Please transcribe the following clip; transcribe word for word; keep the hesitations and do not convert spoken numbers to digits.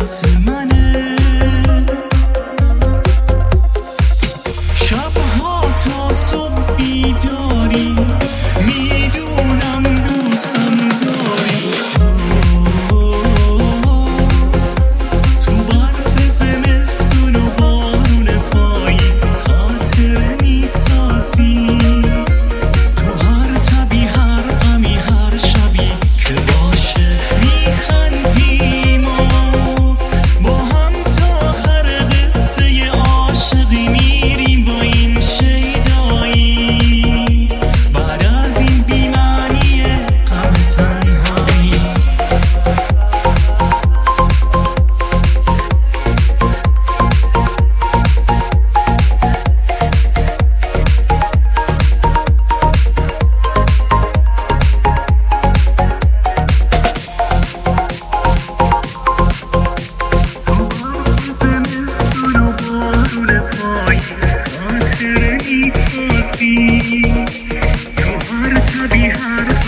واسه منه. شبها تا صبح بیداری، میدونم دوستم داری. تو برف زمستون و بارون پاییز خاطره میسازی. تو هر تبی هر غمی هر شبی که باشه میخندیم و با هم تا آخر قصه عاشقی میریم با این شیدایی. بعد از این بی‌معنی غم تنهایی تو هر تبی هر